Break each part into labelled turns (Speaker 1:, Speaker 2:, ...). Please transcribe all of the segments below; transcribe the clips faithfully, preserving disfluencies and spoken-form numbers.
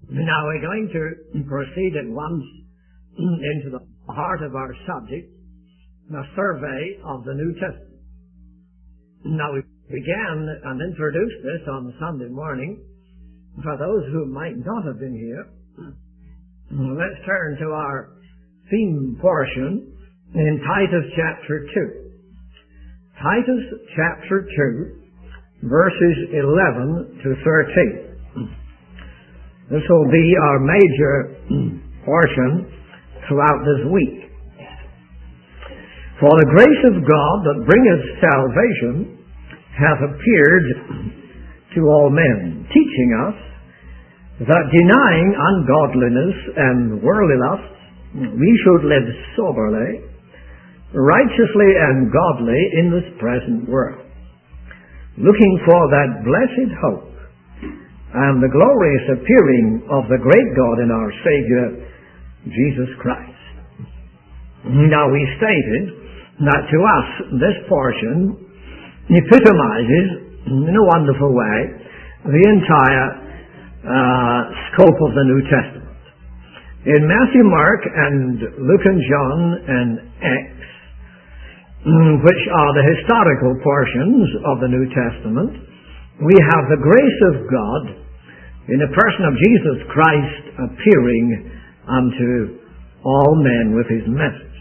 Speaker 1: Now we're going to proceed at once into the heart of our subject, a survey of the New Testament. Now we began and introduced this on Sunday morning. For those who might not have been here, let's turn to our theme portion in Titus chapter two. Titus chapter two, verses eleven to thirteen. This will be our major portion throughout this week. For the grace of God that bringeth salvation hath appeared to all men, teaching us that denying ungodliness and worldly lusts, we should live soberly, righteously and godly in this present world, looking for that blessed hope and the glorious appearing of the great God and our Savior, Jesus Christ. Now we stated that to us this portion epitomizes in a wonderful way the entire uh, scope of the New Testament. In Matthew, Mark, and Luke and John and Acts, which are the historical portions of the New Testament, we have the grace of God in the person of Jesus Christ appearing unto all men with his message.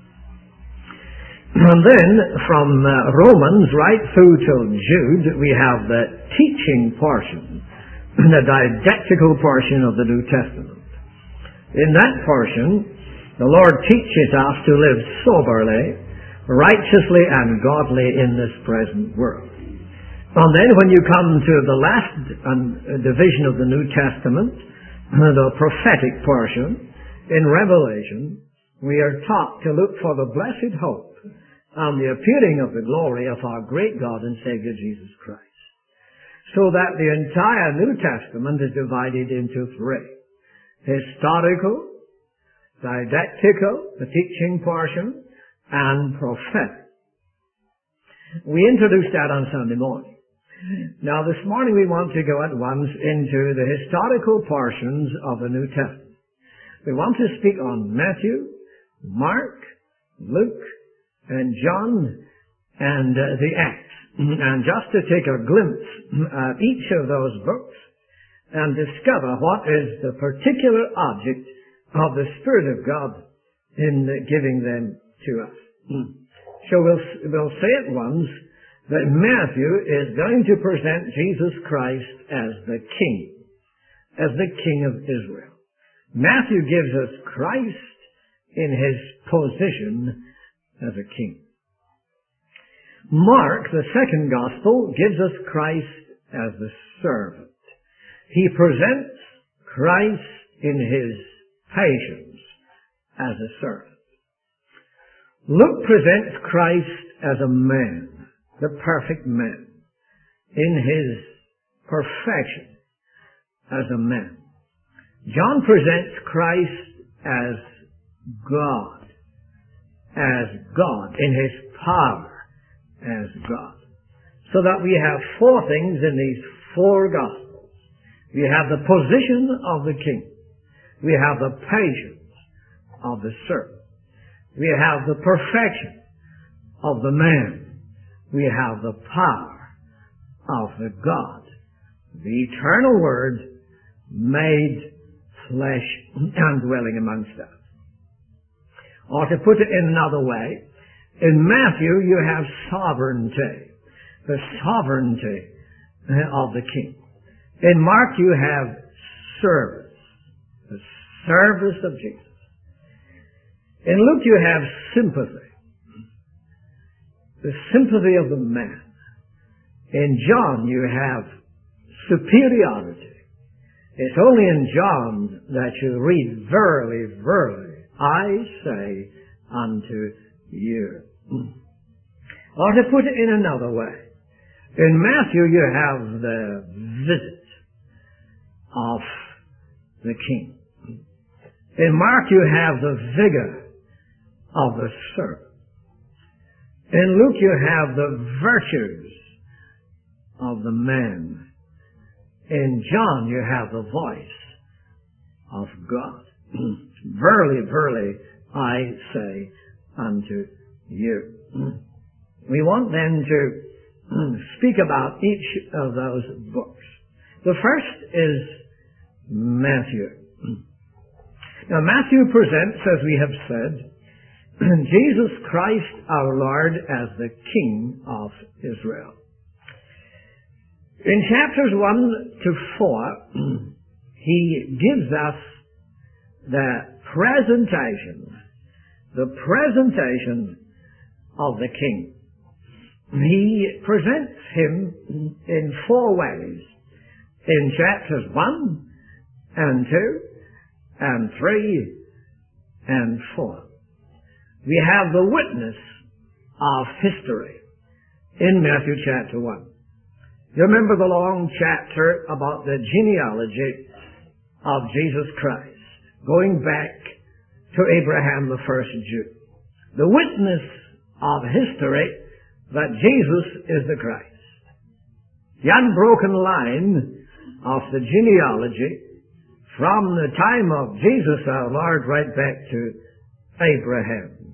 Speaker 1: And then from uh, Romans right through till Jude, we have the teaching portion, the didactical portion of the New Testament. In that portion, the Lord teaches us to live soberly, righteously and godly in this present world. And then when you come to the last division of the New Testament, the prophetic portion, in Revelation, we are taught to look for the blessed hope and the appearing of the glory of our great God and Savior Jesus Christ. So that the entire New Testament is divided into three: historical, didactical, the teaching portion, and prophetic. We introduced that on Sunday morning. Now this morning we want to go at once into the historical portions of the New Testament. We want to speak on Matthew, Mark, Luke, and John, and uh, the Acts. And just to take a glimpse at each of those books and discover what is the particular object of the Spirit of God in giving them to us. So we'll, we'll say at once that Matthew is going to present Jesus Christ as the King, as the King of Israel. Matthew gives us Christ in his position as a king. Mark, the second gospel, gives us Christ as the servant. He presents Christ in his patience as a servant. Luke presents Christ as a man, the perfect man, in his perfection as a man. John presents Christ as God, as God, in his power as God. So that we have four things in these four Gospels. We have the position of the King. We have the patience of the servant. We have the perfection of the man. We have the power of the God, the eternal Word made flesh and dwelling amongst us. Or to put it in another way, in Matthew you have sovereignty, the sovereignty of the King. In Mark you have service, the service of Jesus. In Luke you have sympathy, the sympathy of the man. In John you have superiority. It's only in John that you read, verily, verily, I say unto you. Or to put it in another way, in Matthew you have the visit of the King. In Mark you have the vigor of the servant. In Luke you have the virtues of the man. In John you have the voice of God. Verily, verily, I say unto you. We want then to speak about each of those books. The first is Matthew. Now, Matthew presents, as we have said, Jesus Christ our Lord as the King of Israel. In chapters one to four, he gives us the presentation, the presentation of the King. He presents him in four ways. In chapters one and two and three and four. We have the witness of history in Matthew chapter one. You remember the long chapter about the genealogy of Jesus Christ, going back to Abraham, the first Jew. The witness of history that Jesus is the Christ. The unbroken line of the genealogy from the time of Jesus our Lord right back to Abraham.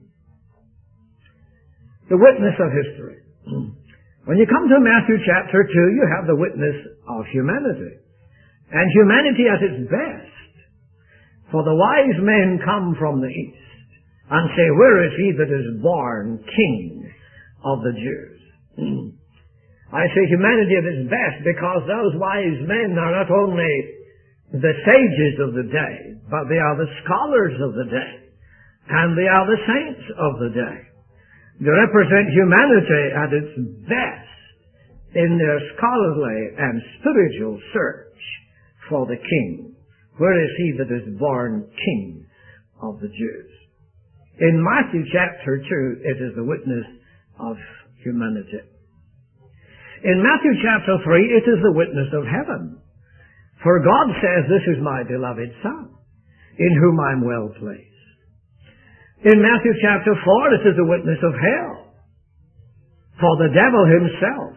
Speaker 1: The witness of history. When you come to Matthew chapter two, you have the witness of humanity. And humanity at its best. For the wise men come from the east and say, where is he that is born King of the Jews? I say humanity at its best because those wise men are not only the sages of the day, but they are the scholars of the day. And they are the saints of the day. They represent humanity at its best in their scholarly and spiritual search for the King. Where is he that is born King of the Jews? In Matthew chapter two, it is the witness of humanity. In Matthew chapter three, it is the witness of heaven. For God says, this is my beloved Son, in whom I'm well pleased. In Matthew chapter four, it is the witness of hell. For the devil himself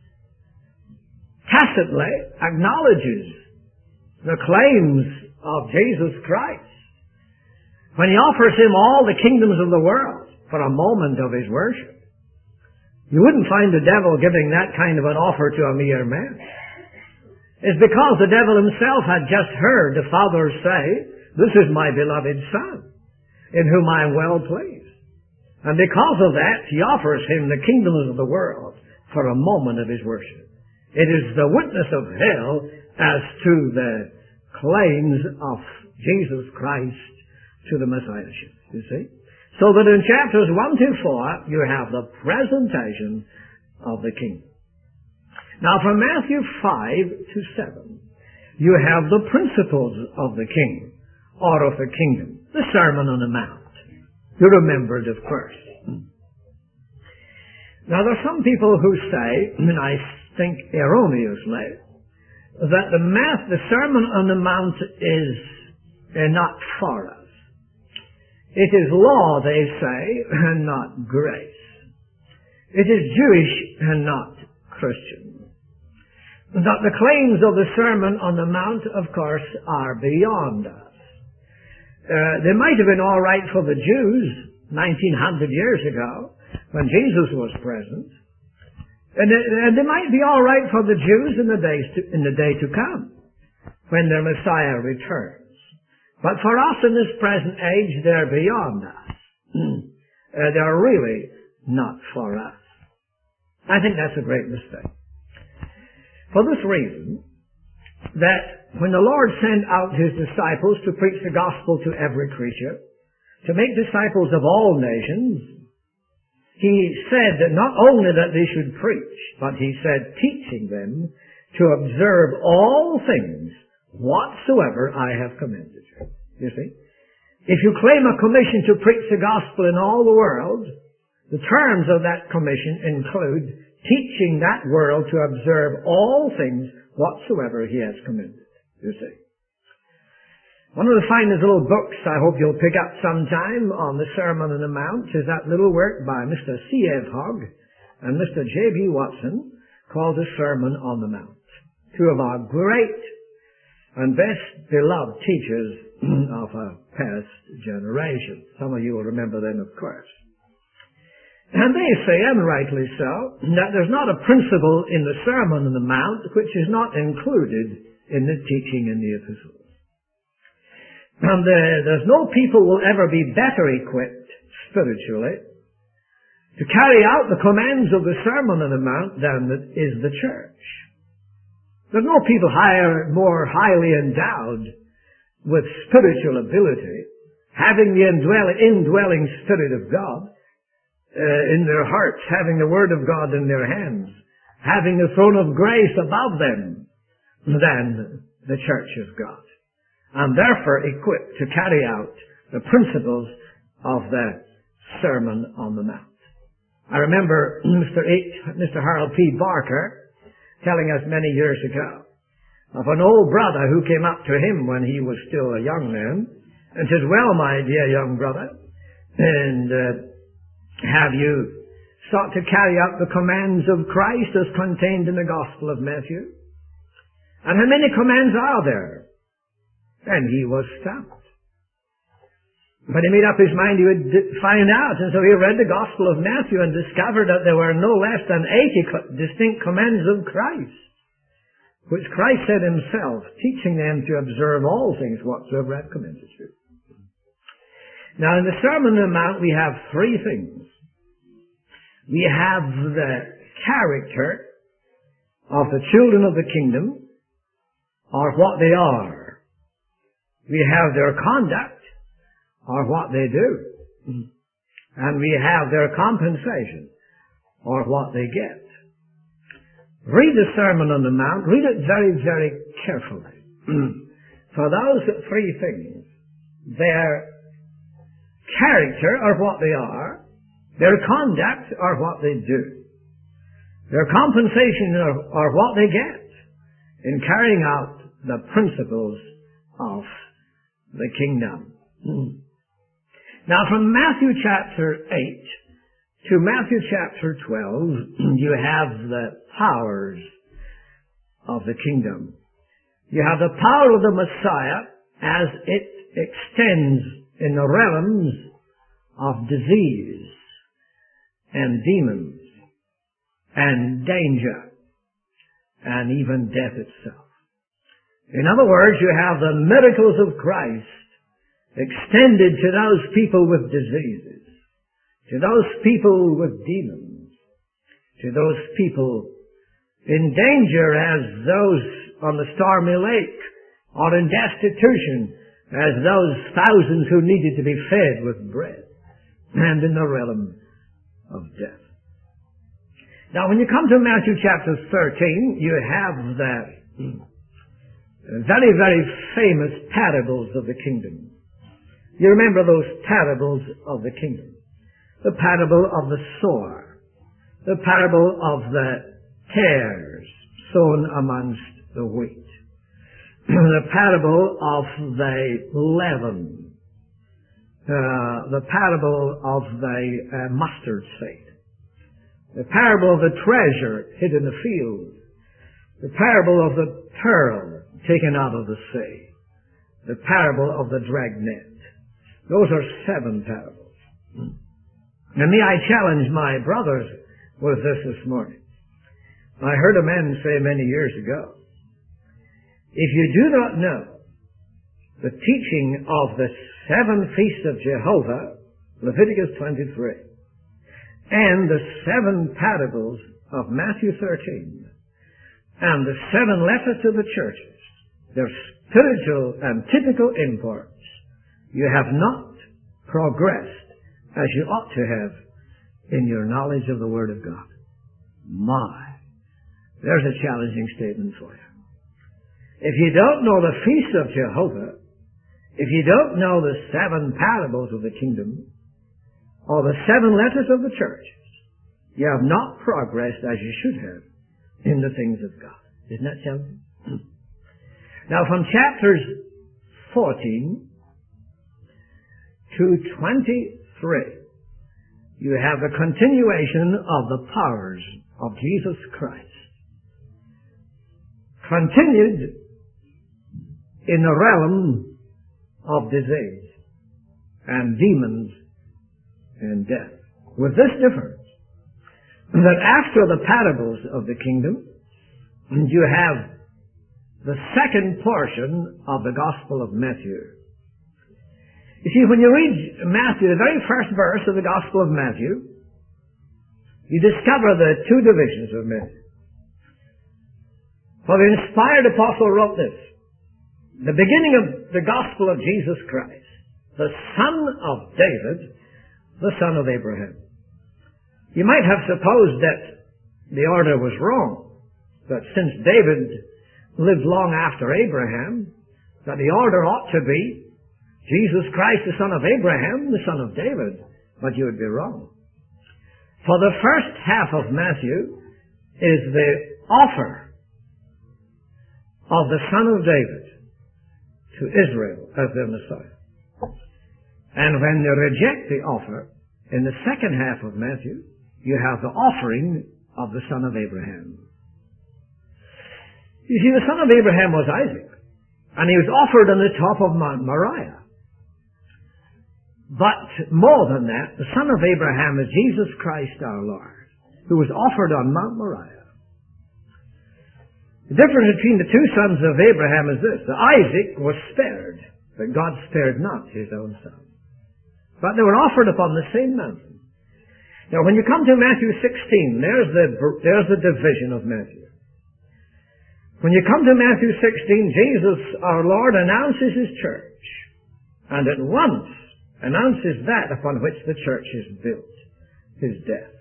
Speaker 1: tacitly acknowledges the claims of Jesus Christ when he offers him all the kingdoms of the world for a moment of his worship. You wouldn't find the devil giving that kind of an offer to a mere man. It's because the devil himself had just heard the Father say, this is my beloved Son, in whom I am well pleased. And because of that, he offers him the kingdoms of the world for a moment of his worship. It is the witness of hell as to the claims of Jesus Christ to the Messiahship, you see. So that in chapters one to four, you have the presentation of the King. Now from Matthew five to seven, you have the principles of the King, or of the kingdom, the Sermon on the Mount. You remember it, of course. Now there are some people who say, and I think erroneously, that the, math, the Sermon on the Mount is uh, not for us. It is law, they say, and not grace. It is Jewish and not Christian. That the claims of the Sermon on the Mount, of course, are beyond us. Uh, they might have been all right for the Jews nineteen hundred years ago, when Jesus was present. And they, and they might be all right for the Jews in the days to, in the day to come, when their Messiah returns. But for us in this present age, they're beyond us. uh, they're really not for us. I think that's a great mistake. For this reason, that when the Lord sent out his disciples to preach the gospel to every creature, to make disciples of all nations, he said that not only that they should preach, but he said teaching them to observe all things whatsoever I have commanded you. You see? If you claim a commission to preach the gospel in all the world, the terms of that commission include teaching that world to observe all things whatsoever he has commanded. You see? One of the finest little books I hope you'll pick up sometime on the Sermon on the Mount is that little work by Mister C F Hogg and Mister J B Watson called The Sermon on the Mount. Two of our great and best beloved teachers of a past generation. Some of you will remember them, of course. And they say, and rightly so, that there's not a principle in the Sermon on the Mount which is not included in the teaching in the epistles. And uh, there's no people will ever be better equipped spiritually to carry out the commands of the Sermon on the Mount than is the church. There's no people higher, more highly endowed with spiritual ability, having the indwelling, indwelling Spirit of God uh, in their hearts, having the Word of God in their hands, having the throne of grace above them, than the church of God, and therefore equipped to carry out the principles of the Sermon on the Mount. I remember Mister H, Mister Harold P. Barker telling us many years ago of an old brother who came up to him when he was still a young man and said, "Well, my dear young brother, and uh, have you sought to carry out the commands of Christ as contained in the Gospel of Matthew? And how many commands are there?" And he was stumped. But he made up his mind he would find out, and so he read the Gospel of Matthew and discovered that there were no less than eighty distinct commands of Christ, which Christ said himself, teaching them to observe all things whatsoever I've commanded you. Now, in the Sermon on the Mount, we have three things. We have the character of the children of the kingdom, or what they are. We have their conduct, or what they do. And we have their compensation, or what they get. Read the Sermon on the Mount. Read it very, very carefully. For those three things, their character, or what they are, their conduct, or what they do, their compensation, or, or what they get in carrying out the principles of the kingdom. Now, from Matthew chapter eight to Matthew chapter twelve, you have the powers of the kingdom. You have the power of the Messiah as it extends in the realms of disease and demons and danger and even death itself. In other words, you have the miracles of Christ extended to those people with diseases, to those people with demons, to those people in danger as those on the stormy lake, or in destitution as those thousands who needed to be fed with bread, and in the realm of death. Now, when you come to Matthew chapter thirteen, you have that very, very famous parables of the kingdom. You remember those parables of the kingdom. The parable of the sower. The parable of the tares sown amongst the wheat. The parable of the leaven. Uh, the parable of the uh, mustard seed. The parable of the treasure hid in the field. The parable of the pearl taken out of the sea. The parable of the dragnet. Those are seven parables. And me, I challenge my brothers with this this morning. I heard a man say many years ago, if you do not know the teaching of the seven feasts of Jehovah, Leviticus twenty-three, and the seven parables of Matthew thirteen, and the seven letters to the churches, their spiritual and typical imports, you have not progressed as you ought to have in your knowledge of the Word of God. My, there's a challenging statement for you. If you don't know the feast of Jehovah, if you don't know the seven parables of the kingdom, or the seven letters of the churches, you have not progressed as you should have in the things of God. Isn't that challenging? Now, from chapters fourteen to twenty-three, you have the continuation of the powers of Jesus Christ, continued in the realm of disease and demons and death. With this difference, that after the parables of the kingdom, you have the second portion of the Gospel of Matthew. You see, when you read Matthew, the very first verse of the Gospel of Matthew, you discover the two divisions of Matthew. For the inspired apostle wrote this: the beginning of the gospel of Jesus Christ, the son of David, the son of Abraham. You might have supposed that the order was wrong, that since David lived long after Abraham, that the order ought to be Jesus Christ, the son of Abraham, the son of David. But you would be wrong. For the first half of Matthew is the offer of the son of David to Israel as their Messiah. And when you reject the offer, in the second half of Matthew, you have the offering of the son of Abraham. You see, the son of Abraham was Isaac, and he was offered on the top of Mount Moriah. But more than that, the son of Abraham is Jesus Christ our Lord, who was offered on Mount Moriah. The difference between the two sons of Abraham is this: that Isaac was spared, but God spared not his own son. But they were offered upon the same mountain. Now, when you come to Matthew sixteen, there's the, there's the division of Matthew. When you come to Matthew sixteen, Jesus, our Lord, announces his church, and at once announces that upon which the church is built, his death.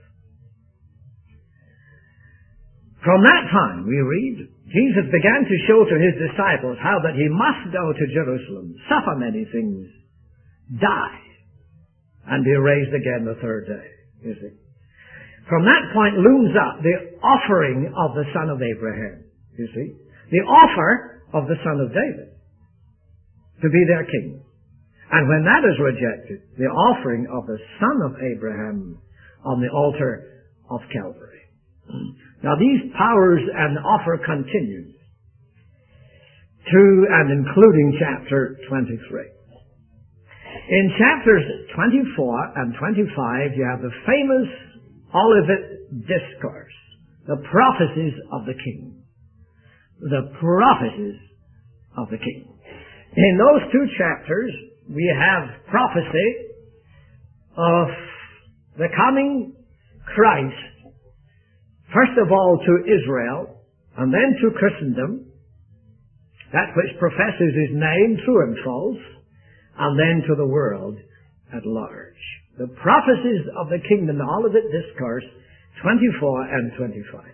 Speaker 1: From that time, we read, Jesus began to show to his disciples how that he must go to Jerusalem, suffer many things, die, and be raised again the third day. You see. From that point looms up the offering of the son of Abraham. You see. The offer of the son of David to be their king. And when that is rejected, the offering of the son of Abraham on the altar of Calvary. Now these powers and offer continues to and including chapter twenty-three. In chapters twenty-four and twenty-five, you have the famous Olivet Discourse, the prophecies of the king. The prophecies of the king. In those two chapters, we have prophecy of the coming Christ, first of all to Israel, and then to Christendom, that which professes his name, true and false, and then to the world at large. The prophecies of the kingdom, the Olivet Discourse, twenty-four and twenty-five.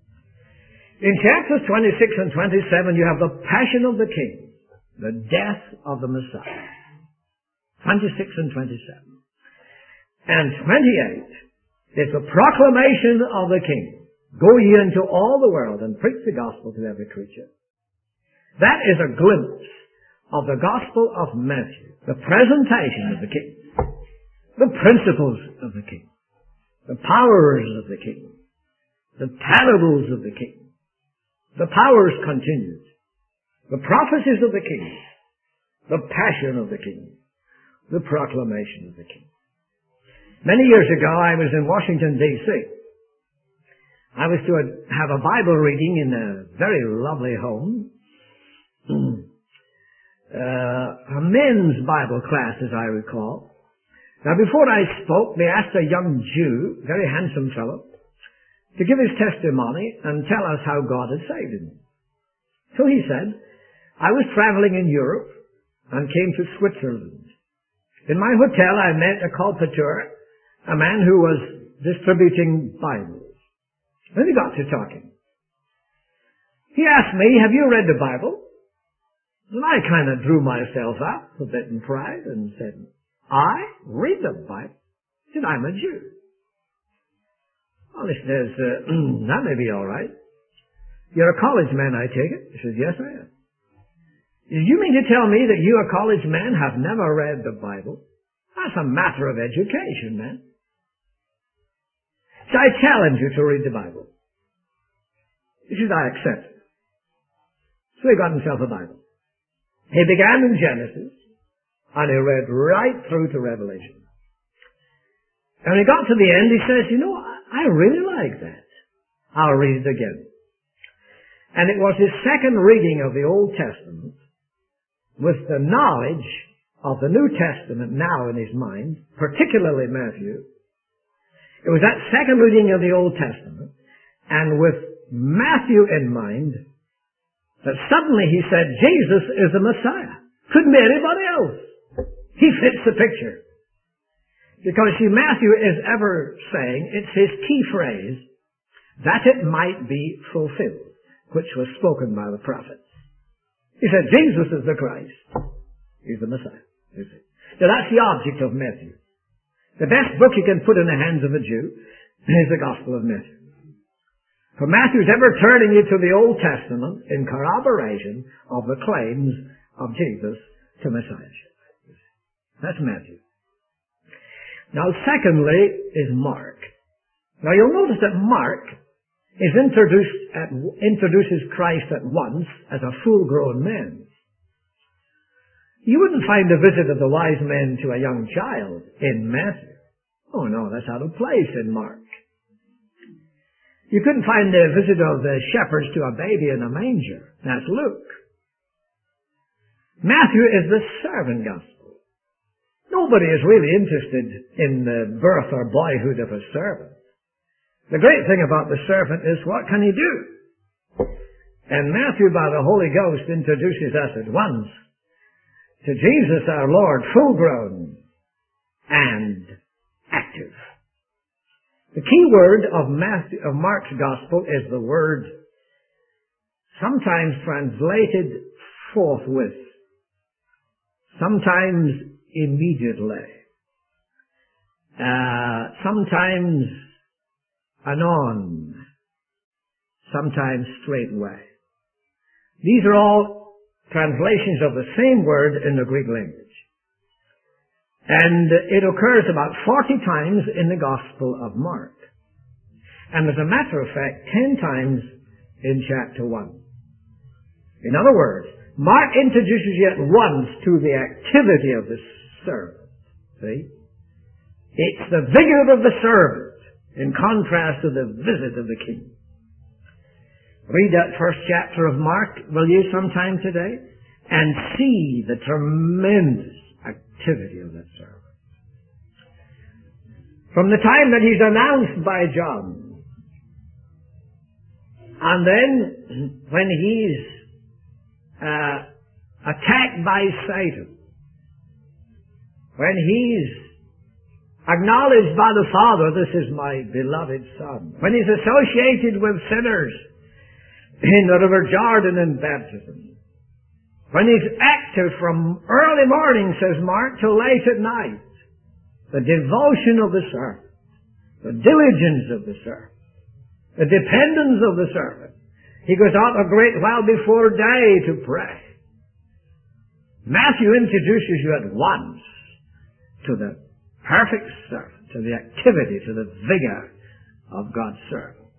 Speaker 1: In chapters twenty-six and twenty-seven, you have the passion of the king, the death of the Messiah. twenty-six and twenty-seven. And twenty-eight is the proclamation of the king. Go ye into all the world and preach the gospel to every creature. That is a glimpse of the gospel of Matthew, the presentation of the king, the principles of the king, the powers of the king, the parables of the king, the powers continued, the prophecies of the king, the passion of the king, the proclamation of the king. Many years ago, I was in Washington, D C I was to have a Bible reading in a very lovely home. Uh, a men's Bible class, as I recall. Now, before I spoke, they asked a young Jew, very handsome fellow, to give his testimony and tell us how God had saved him. So he said, I was traveling in Europe and came to Switzerland. In my hotel, I met a colporteur, a man who was distributing Bibles. Then we got to talking. He asked me, have you read the Bible? And I kind of drew myself up a bit in pride and said, I read the Bible? He said, I'm a Jew. Well, he says, uh, that may be all right. You're a college man, I take it? He says, yes, I am. You mean to tell me that you, a college man, have never read the Bible? That's a matter of education, man. So I challenge you to read the Bible. He says, I accept it. So he got himself a Bible. He began in Genesis, and he read right through to Revelation. And when he got to the end, he says, you know, I really like that. I'll read it again. And it was his second reading of the Old Testament, with the knowledge of the New Testament now in his mind, particularly Matthew. It was that second reading of the Old Testament, and with Matthew in mind, that suddenly he said, Jesus is the Messiah. Couldn't be anybody else. He fits the picture. Because see, Matthew is ever saying, it's his key phrase, that it might be fulfilled, which was spoken by the prophets. He said, Jesus is the Christ. He's the Messiah. You see. Now that's the object of Matthew. The best book you can put in the hands of a Jew is the Gospel of Matthew. For Matthew's ever turning you to the Old Testament in corroboration of the claims of Jesus to Messiahship. That's Matthew. Now secondly is Mark. Now you'll notice that Mark is introduced at, introduces Christ at once as a full-grown man. You wouldn't find a visit of the wise men to a young child in Matthew. Oh no, that's out of place in Mark. You couldn't find the visit of the shepherds to a baby in a manger. That's Luke. Matthew is the servant gospel. Nobody is really interested in the birth or boyhood of a servant. The great thing about the servant is what can he do? And Matthew, by the Holy Ghost, introduces us at once to Jesus our Lord, full-grown and active. The key word of, Matthew, of Mark's Gospel is the word sometimes translated forthwith, sometimes immediately, uh, sometimes anon, sometimes straightway. These are all translations of the same word in the Greek language. And it occurs about forty times in the Gospel of Mark. And as a matter of fact, ten times in chapter one. In other words, Mark introduces you at once to the activity of the servant. See? It's the vigor of the servant in contrast to the visit of the king. Read that first chapter of Mark, will you, sometime today? And see the tremendous activity of that servant. From the time that he's announced by John, and then when he's uh, attacked by Satan, when he's acknowledged by the Father, this is my beloved Son, when he's associated with sinners in the River Jordan in baptism, when he's active from early morning, says Mark, till late at night, the devotion of the servant, the diligence of the servant, the dependence of the servant. He goes out a great while before day to pray. Matthew introduces you at once to the perfect servant, to the activity, to the vigor of God's servant.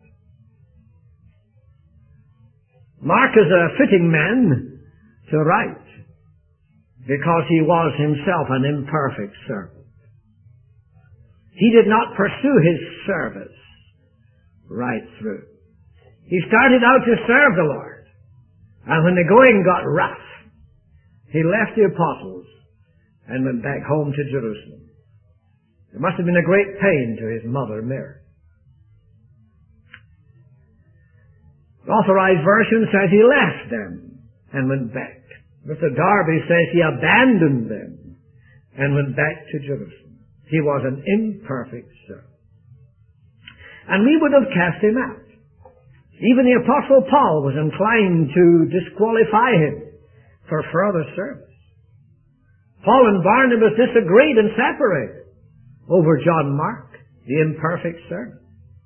Speaker 1: Mark is a fitting man to write, because he was himself an imperfect servant. He did not pursue his service right through. He started out to serve the Lord, and when the going got rough, he left the apostles and went back home to Jerusalem. It must have been a great pain to his mother, Mary. The Authorized Version says he left them and went back. Mister Darby says he abandoned them and went back to Jerusalem. He was an imperfect servant. And we would have cast him out. Even the Apostle Paul was inclined to disqualify him for further service. Paul and Barnabas disagreed and separated over John Mark, the imperfect servant.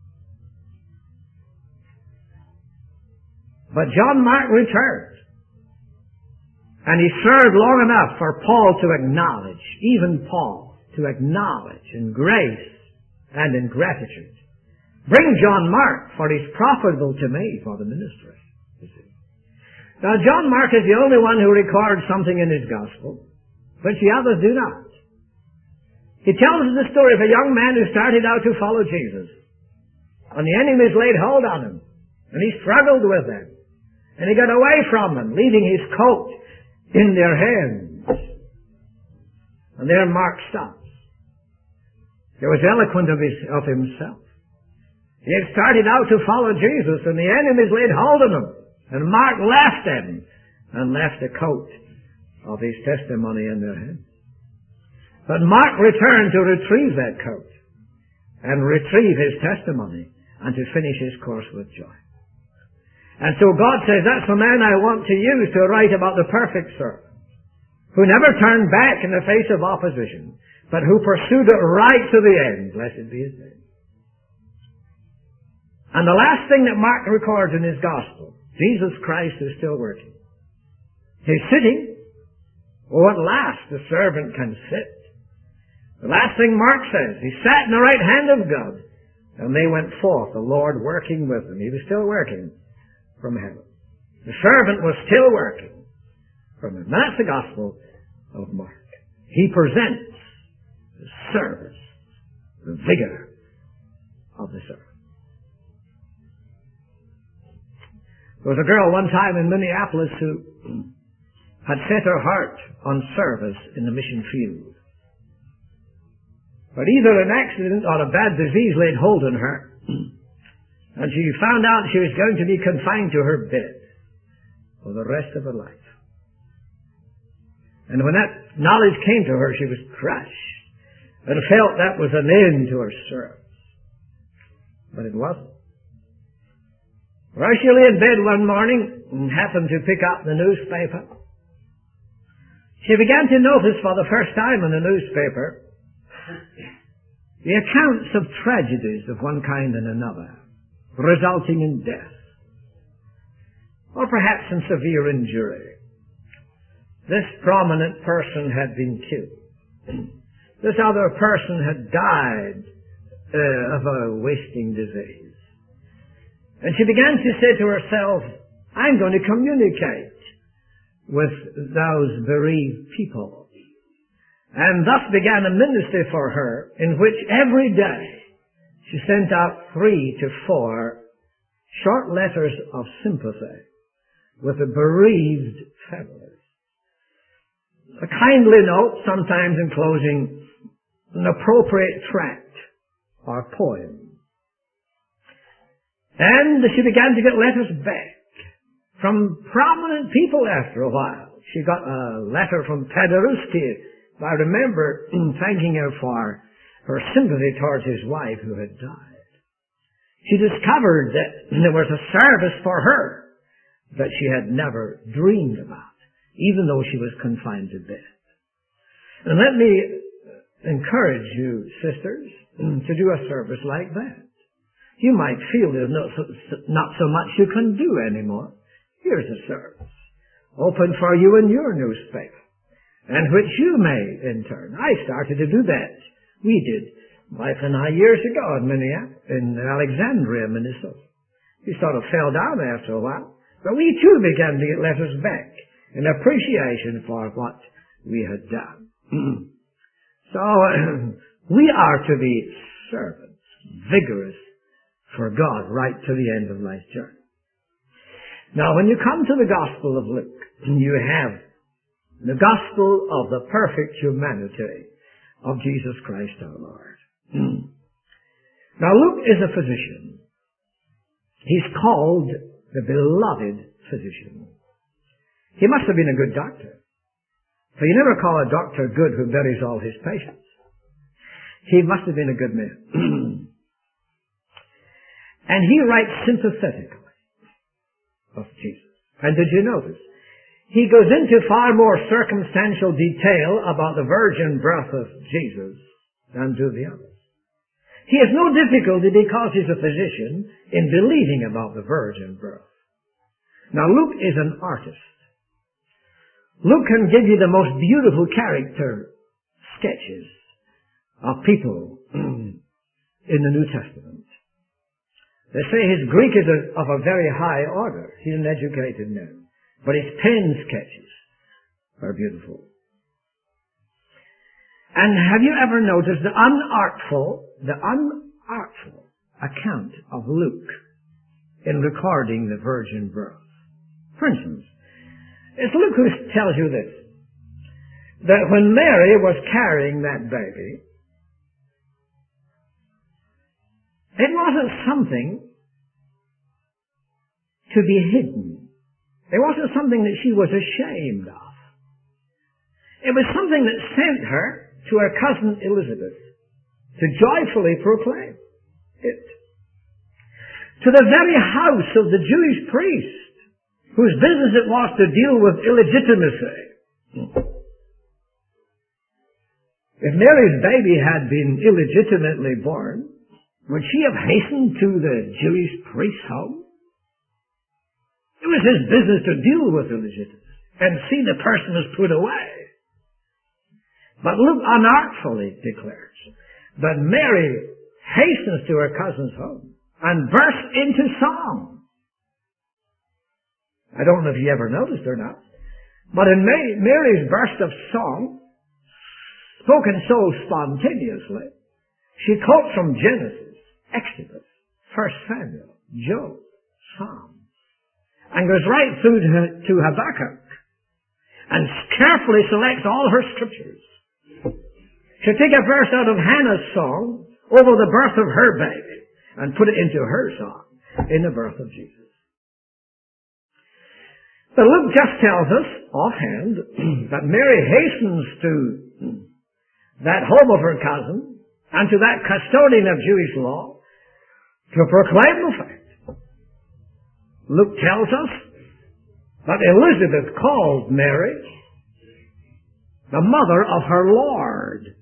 Speaker 1: But John Mark returned. And he served long enough for Paul to acknowledge, even Paul, to acknowledge in grace and in gratitude. Bring John Mark, for he's profitable to me for the ministry. You see. Now, John Mark is the only one who records something in his gospel, which the others do not. He tells us the story of a young man who started out to follow Jesus. And the enemies laid hold on him. And he struggled with them. And he got away from them, leaving his coat in their hands. And there Mark stops. He was eloquent of, his, of himself. He had started out to follow Jesus, and the enemies laid hold of him. And Mark left them, and left a coat of his testimony in their hands. But Mark returned to retrieve that coat, and retrieve his testimony, and to finish his course with joy. And so God says, that's the man I want to use to write about the perfect servant, who never turned back in the face of opposition, but who pursued it right to the end. Blessed be his name. And the last thing that Mark records in his gospel, Jesus Christ is still working. He's sitting. Oh, at last the servant can sit. The last thing Mark says, he sat in the right hand of God, and they went forth, the Lord working with them. He was still working from heaven. The servant was still working from him. That's the gospel of Mark. He presents the service, the vigor of the servant. There was a girl one time in Minneapolis who had set her heart on service in the mission field. But either an accident or a bad disease laid hold on her, and she found out she was going to be confined to her bed for the rest of her life. And when that knowledge came to her, she was crushed and felt that was an end to her service. But it wasn't. Well, she lay in bed one morning and happened to pick up the newspaper. She began to notice for the first time in the newspaper the accounts of tragedies of one kind and another, resulting in death, or perhaps in severe injury. This prominent person had been killed. This other person had died uh, of a wasting disease. And she began to say to herself, I'm going to communicate with those bereaved people. And thus began a ministry for her in which every day she sent out three to four short letters of sympathy with the bereaved families. A kindly note, sometimes enclosing an appropriate tract or poem. And she began to get letters back from prominent people after a while. She got a letter from Paderewski, I remember, thanking her for her sympathy towards his wife who had died. She discovered that there was a service for her that she had never dreamed about, even though she was confined to bed. And let me encourage you, sisters, to do a service like that. You might feel there's not so, not so much you can do anymore. Here's a service, open for you in your newspaper, and which you may in turn. I started to do that. We did, wife and I, years ago in Minneapolis, in Alexandria, Minnesota. We sort of fell down after a while, but we too began to get letters back in appreciation for what we had done. So uh, we are to be servants, vigorous for God right to the end of life's journey. Now, when you come to the Gospel of Luke, you have the Gospel of the perfect humanity of Jesus Christ our Lord. Now, Luke is a physician. He's called the beloved physician. He must have been a good doctor. For you never call a doctor good who buries all his patients. He must have been a good man. And he writes sympathetically of Jesus. And did you notice? He goes into far more circumstantial detail about the virgin birth of Jesus than do the others. He has no difficulty, because he's a physician, in believing about the virgin birth. Now, Luke is an artist. Luke can give you the most beautiful character sketches of people in the New Testament. They say his Greek is a, of a very high order. He's an educated man. but his pen sketches are beautiful. And have you ever noticed the unartful, the unartful account of Luke in recording the virgin birth? For instance, it's Luke who tells you this, that when Mary was carrying that baby, it wasn't something to be hidden. It wasn't something that she was ashamed of. It was something that sent her to her cousin Elizabeth to joyfully proclaim it. To the very house of the Jewish priest, whose business it was to deal with illegitimacy. If Mary's baby had been illegitimately born, would she have hastened to the Jewish priest's home? It was his business to deal with illegitimacy and see the person was put away. But Luke unartfully declares that Mary hastens to her cousin's home and bursts into song. I don't know if you ever noticed or not, but in Mary's burst of song, spoken so spontaneously, she quotes from Genesis, Exodus, First Samuel, Job, Psalms, and goes right through to Habakkuk and carefully selects all her scriptures. She'll take a verse out of Hannah's song over the birth of her baby and put it into her song in the birth of Jesus. But Luke just tells us offhand that Mary hastens to that home of her cousin and to that custodian of Jewish law to proclaim the fact. Luke tells us that Elizabeth called Mary the mother of her Lord.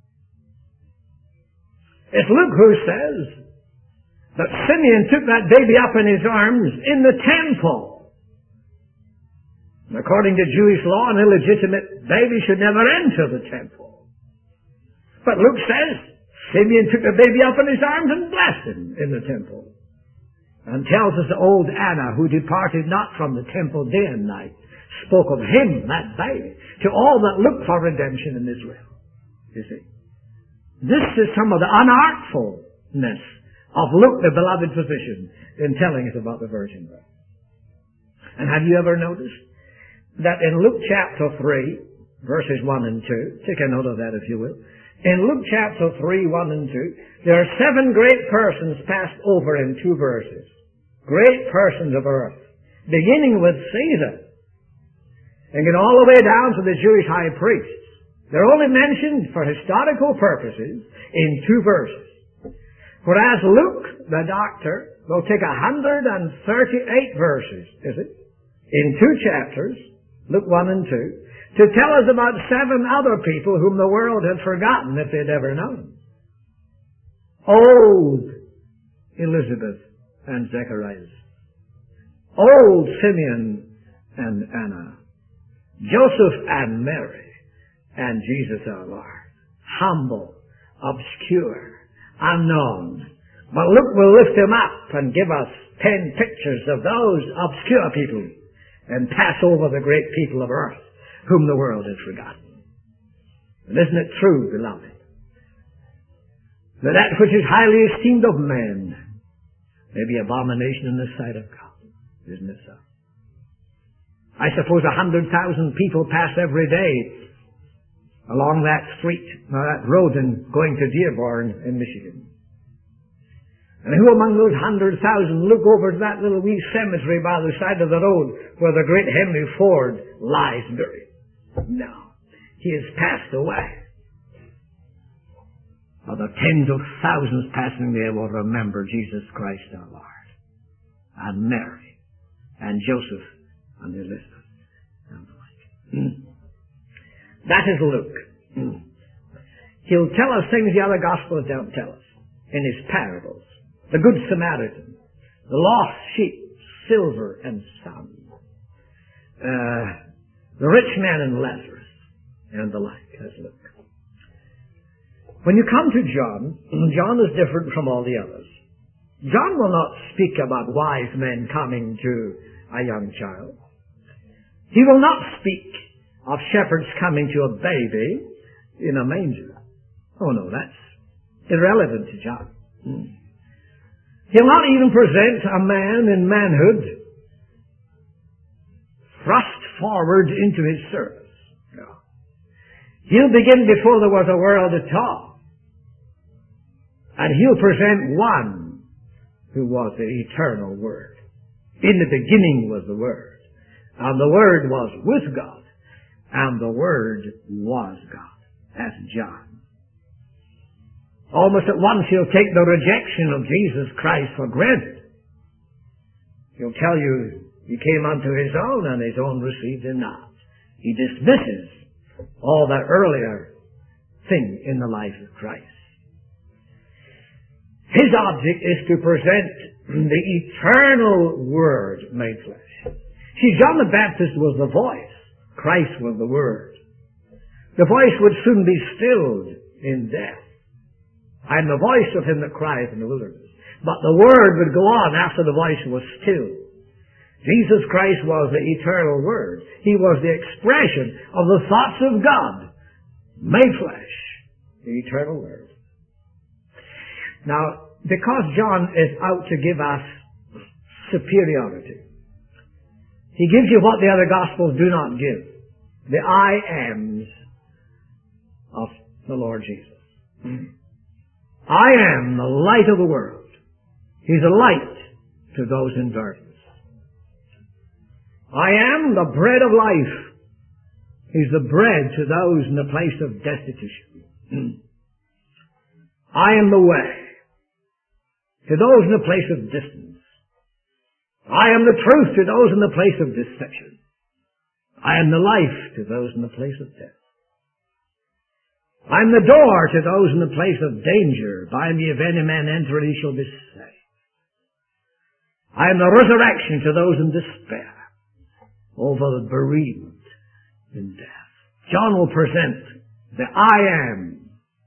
Speaker 1: It's Luke who says that Simeon took that baby up in his arms in the temple. And according to Jewish law, an illegitimate baby should never enter the temple. But Luke says Simeon took the baby up in his arms and blessed him in the temple. And tells us that old Anna, who departed not from the temple day and night, spoke of him, that baby, to all that looked for redemption in Israel. You see? This is some of the unartfulness of Luke, the beloved physician, in telling us about the virgin birth. And have you ever noticed that in Luke chapter three, verses one and two, take a note of that if you will, in Luke chapter three, one and two, there are seven great persons passed over in two verses. Great persons of earth, beginning with Caesar, and get all the way down to the Jewish high priests. They're only mentioned for historical purposes in two verses. Whereas Luke, the doctor, will take one hundred thirty-eight verses, is it, in two chapters, Luke one and two, to tell us about seven other people whom the world had forgotten if they'd ever known. Old Elizabeth and Zacharias. Old Simeon and Anna. Joseph and Mary. And Jesus our Lord. Humble, obscure, unknown. But Luke will lift him up and give us ten pictures of those obscure people and pass over the great people of earth whom the world has forgotten. And isn't it true, beloved, that that which is highly esteemed of men may be abomination in the sight of God? Isn't it so? I suppose a hundred thousand people pass every day along that street, or that road, and going to Dearborn in Michigan. And who among those hundred thousand look over to that little wee cemetery by the side of the road where the great Henry Ford lies buried? No. He has passed away. Now the tens of thousands passing there will remember Jesus Christ our Lord, and Mary, and Joseph, and Elizabeth, and the like. Mm. That is Luke. Mm. He'll tell us things the other Gospels don't tell us in his parables. The Good Samaritan, the lost sheep, silver and son, uh, the rich man and Lazarus, and the like. That's Luke. When you come to John, John is different from all the others. John will not speak about wise men coming to a young child. He will not speak of shepherds coming to a baby in a manger. Oh no, that's irrelevant to John. Hmm. He'll not even present a man in manhood thrust forward into his service. No. He'll begin before there was a world at all. And he'll present one who was the eternal Word. In the beginning was the Word. And the Word was with God. And the Word was God. That's John. Almost at once he'll take the rejection of Jesus Christ for granted. He'll tell you, he came unto his own, and his own received him not. He dismisses all that earlier thing in the life of Christ. His object is to present the eternal Word made flesh. See, John the Baptist was the voice. Christ was the Word. The voice would soon be stilled in death. I am the voice of him that crieth in the wilderness. But the Word would go on after the voice was stilled. Jesus Christ was the eternal Word. He was the expression of the thoughts of God made flesh. The eternal Word. Now, because John is out to give us superiority, he gives you what the other Gospels do not give. The I ams of the Lord Jesus. I am the light of the world. He's a light to those in darkness. I am the bread of life. He's the bread to those in the place of destitution. I am the way to those in the place of distance. I am the truth to those in the place of deception. I am the life to those in the place of death. I am the door to those in the place of danger. By me if any man enter, he shall be saved. I am the resurrection to those in despair, over the bereaved in death. John will present the I am.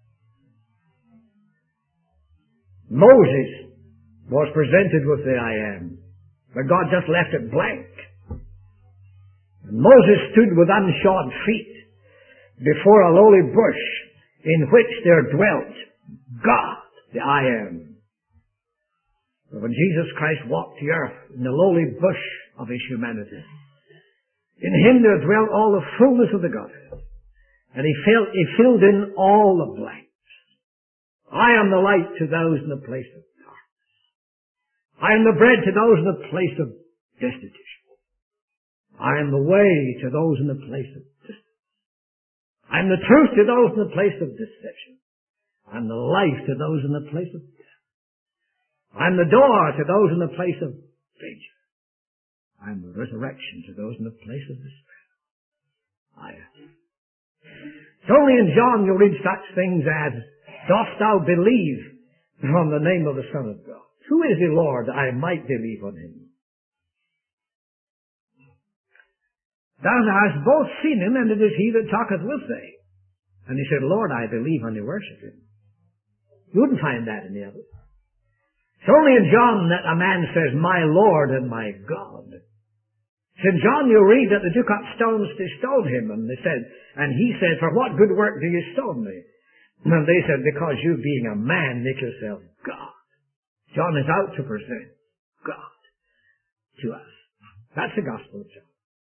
Speaker 1: Moses was presented with the I am, but God just left it blank. And Moses stood with unshod feet before a lowly bush in which there dwelt God, the I am. But when Jesus Christ walked the earth in the lowly bush of his humanity, in him there dwelt all the fullness of the Godhead. And he filled, he filled in all the blanks. I am the light to those in the place of darkness. I am the bread to those in the place of destitution. I am the way to those in the place of distance. I am the truth to those in the place of deception. I am the life to those in the place of death. I am the door to those in the place of danger. I am the resurrection to those in the place of despair. I am. It's only in John you'll read such things as, dost thou believe on the name of the Son of God? Who is the Lord that I might believe on him? Thou hast both seen him, and it is he that talketh with thee. And he said, Lord, I believe, and they worship him. You wouldn't find that in the others. It's only in John that a man says, my Lord and my God. It's in John you read that they took up stones to stone him, and they said, and he said, for what good work do you stone me? And they said, because you being a man make yourself God. John is out to present God to us. That's the Gospel of John.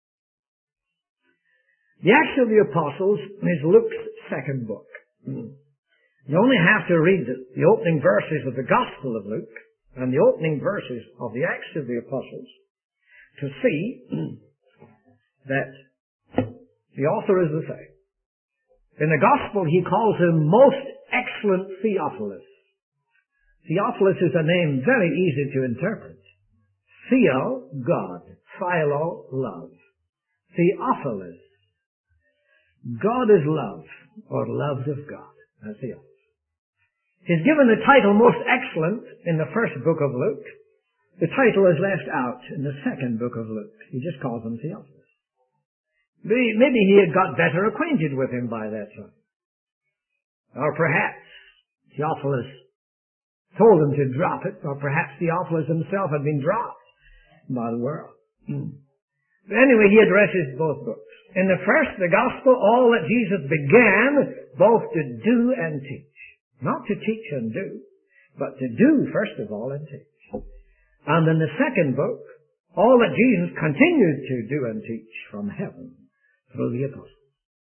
Speaker 1: The Acts of the Apostles is Luke's second book. You only have to read the, the opening verses of the Gospel of Luke and the opening verses of the Acts of the Apostles to see that the author is the same. In the Gospel, he calls him most excellent Theophilus. Theophilus is a name very easy to interpret. Theo, God. Philo, love. Theophilus. God is love, or loves of God. That's Theophilus. He's given the title most excellent in the first book of Luke. The title is left out in the second book of Luke. He just calls him Theophilus. Maybe he had got better acquainted with him by that time. Or perhaps Theophilus told him to drop it, or perhaps Theophilus himself had been dropped by the world. Hmm. But anyway, he addresses both books. In the first, the gospel, all that Jesus began both to do and teach. Not to teach and do, but to do first of all and teach. And in the second book, all that Jesus continued to do and teach from heaven through the apostles.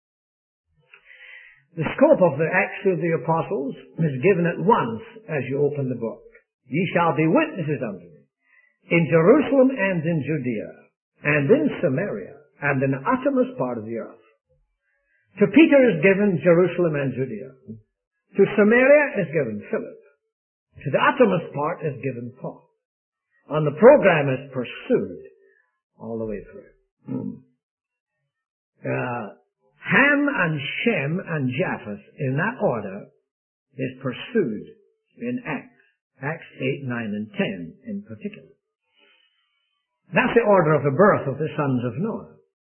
Speaker 1: The scope of the Acts of the Apostles is given at once as you open the book. Ye shall be witnesses unto me in Jerusalem and in Judea and in Samaria and in the uttermost part of the earth. To Peter is given Jerusalem and Judea. To Samaria is given Philip. To the uttermost part is given Paul. And the program is pursued all the way through. Hmm. Uh, Ham and Shem and Japheth, in that order, is pursued in Acts. Acts eight, nine, and ten in particular. That's the order of the birth of the sons of Noah.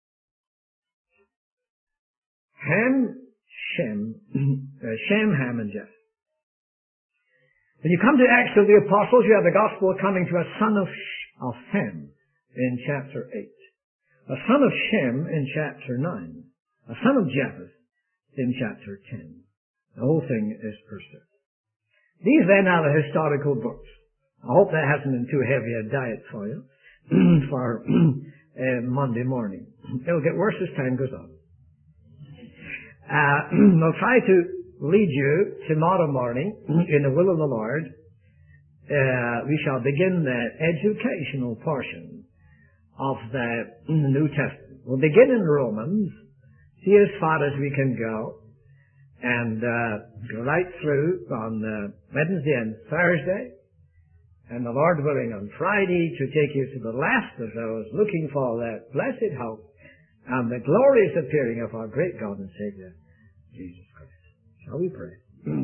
Speaker 1: Ham, Shem, uh, Shem, Ham, and Japheth. When you come to Acts of the Apostles, you have the gospel coming to a son of, of Ham in chapter eight. A son of Shem in chapter nine. A son of Japheth in chapter ten. The whole thing is pursued. These then are the historical books. I hope that hasn't been too heavy a diet for you for uh, Monday morning. It'll get worse as time goes on. Uh, I'll try to lead you tomorrow morning in the will of the Lord. Uh, we shall begin the educational portion of the New Testament. We'll begin in Romans, see as far as we can go, and uh, go right through on uh, Wednesday and Thursday, and the Lord willing on Friday to take you to the last of those, looking for that blessed hope and the glorious appearing of our great God and Savior, Jesus Christ. Shall we pray?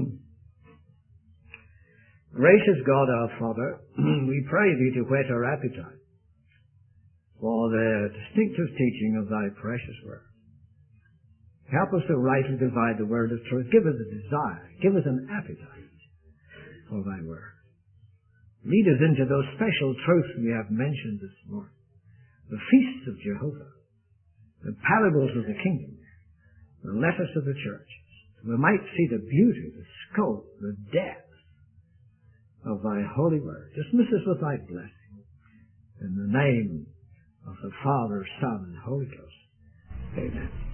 Speaker 1: Gracious God our Father, we pray Thee to whet our appetite for the distinctive teaching of Thy precious Word. Help us to rightly divide the word of truth. Give us a desire. Give us an appetite for Thy Word. Lead us into those special truths we have mentioned this morning. The feasts of Jehovah, the parables of the kingdom, the letters of the churches. We might see the beauty, the scope, the depth of Thy holy Word. Dismiss us with Thy blessing. In the name of the Father, Son, and Holy Ghost. Amen.